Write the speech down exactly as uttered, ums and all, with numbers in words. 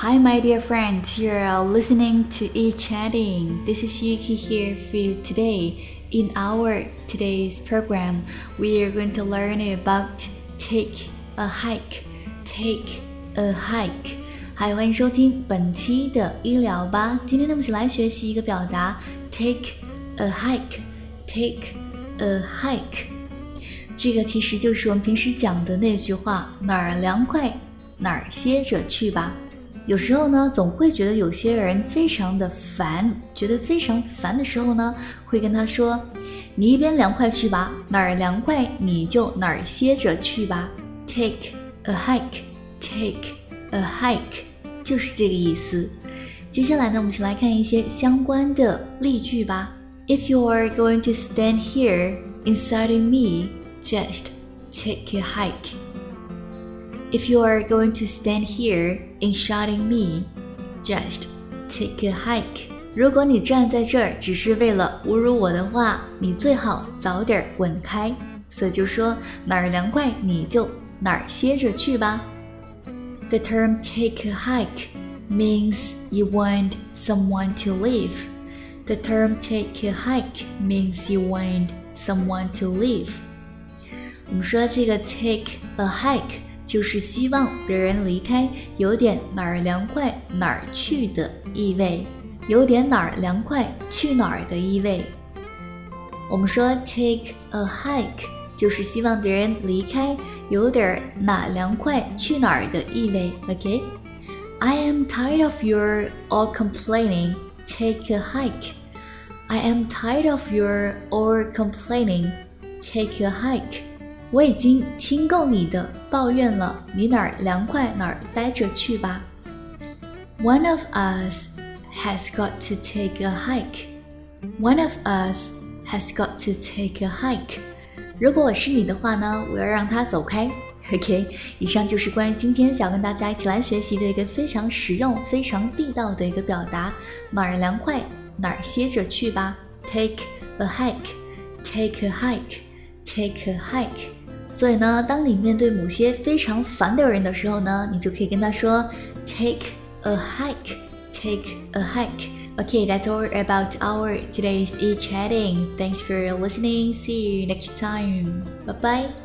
Hi, my dear friends. You are listening to e-chatting. This is Yuki here for you today. In our today's program, we are going to learn about take a hike. Take a hike. 嗨，欢迎收听本期的医疗吧。今天呢，我们一起来学习一个表达 take a hike. Take a hike. 这个其实就是我们平时讲的那句话，哪儿凉快哪儿歇着去吧。有时候呢，总会觉得有些人非常的烦，觉得非常烦的时候呢，会跟他说，你一边凉快去吧，哪儿凉快你就哪儿歇着去吧。 Take a hike, take a hike 就是这个意思。接下来呢，我们一起来看一些相关的例句吧。 If you are going to stand here inciting me, just take a hike.If you are going to stand here inciting me, just take a hike. 如果你站在这儿只是为了侮辱我的话，你最好早点滚开。所以就说哪儿凉快你就哪儿歇着去吧。The term take a hike means you want someone to leave. The term take a hike means you want someone to leave. 我们说这个 take a hike就是希望别人离开，有点哪儿凉快哪儿去的意味，有点哪儿凉快去哪儿的意味。我们说 take a hike 就是希望别人离开，有点哪凉快去哪儿的意味。 OK? I am tired of your all complaining. Take a hike. I am tired of your all complaining. Take a hike.我已经听够你的抱怨了，你哪儿凉快哪儿待着去吧。One of us has got to take a hike. One of us has got to take a hike. 如果我是你的话呢，我要让他走开。OK， 以上就是关于今天想跟大家一起来学习的一个非常实用、非常地道的一个表达，哪儿凉快哪儿歇着去吧。Take a hike. Take a hike. Take a hike.所以呢，当你面对某些非常烦的人的时候呢，你就可以跟他说 Take a hike, take a hike. Okay, that's all about our today's e-chatting. Thanks for listening. See you next time. Bye bye.